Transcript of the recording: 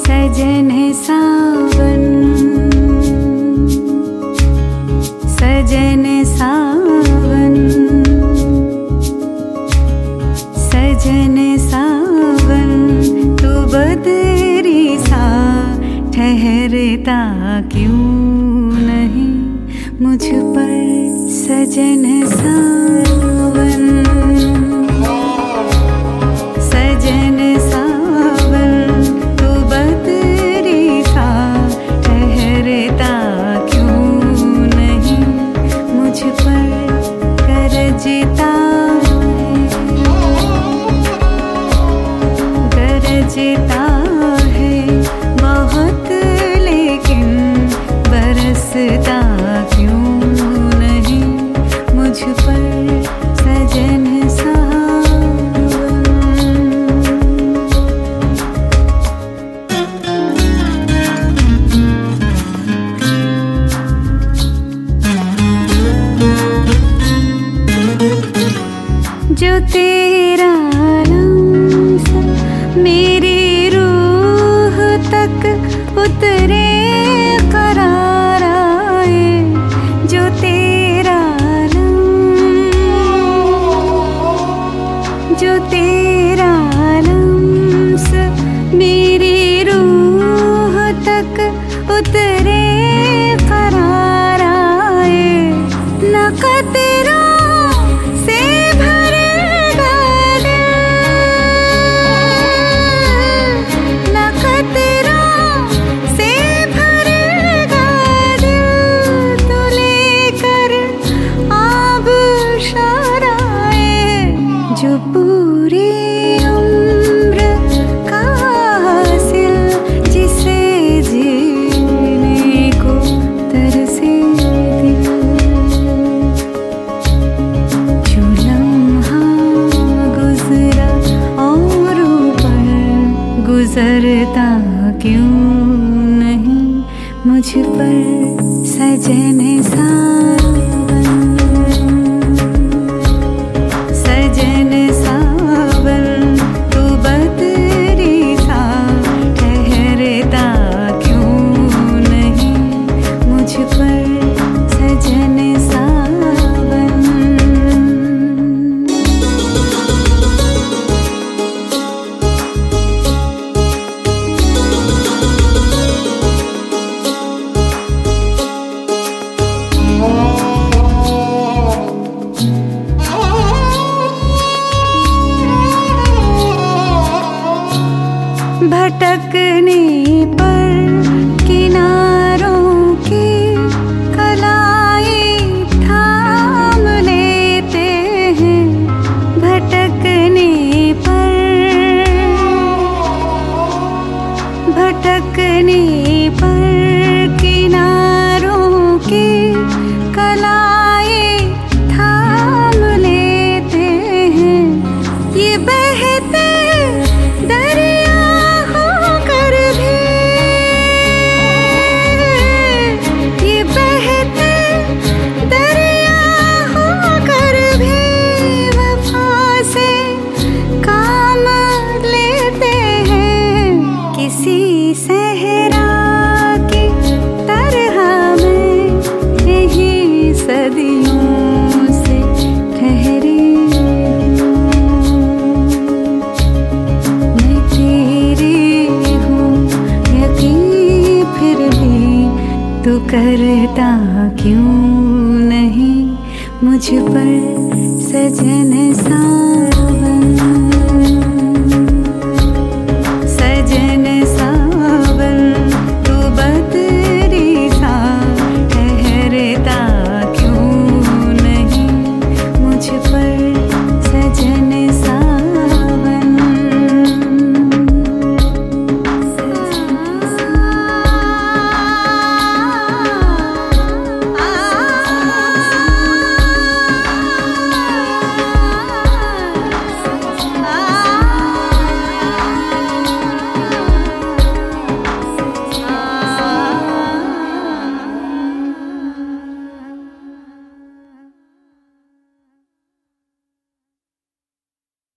सजन सावन सजन सावन सजन सावन तू बदरी सा ठहरता क्यों नहीं मुझ पर सजन सावन सजन सावन तू बदरी सा ठहरता क्यों नहीं मुझ पर गरजता है बहुत लेकिन बरसता क्यों नहीं मुझ पर सजन जो तेरा लम्स मेरी रूह तक उतरे करार आए जो तेरा लम्स मेरी रूह तक उतरे करार आए न कतरा जो पूरी उम्र का हासिल जिसे जीने को तरसे दिल जो लम्हा गुजरा और ऊपर गुजरता क्यों नहीं मुझ पर सजन भटकने पर किनारों की कलाई थाम लेते हैं भटकने पर किनारों की कलाई थाम लेते हैं ये बहते दरिया सहरा की तरह मैं यही सदियों से ठहरी मैं तेरी हूँ यकीन फिर भी तू करता क्यों नहीं मुझ पर सजन सा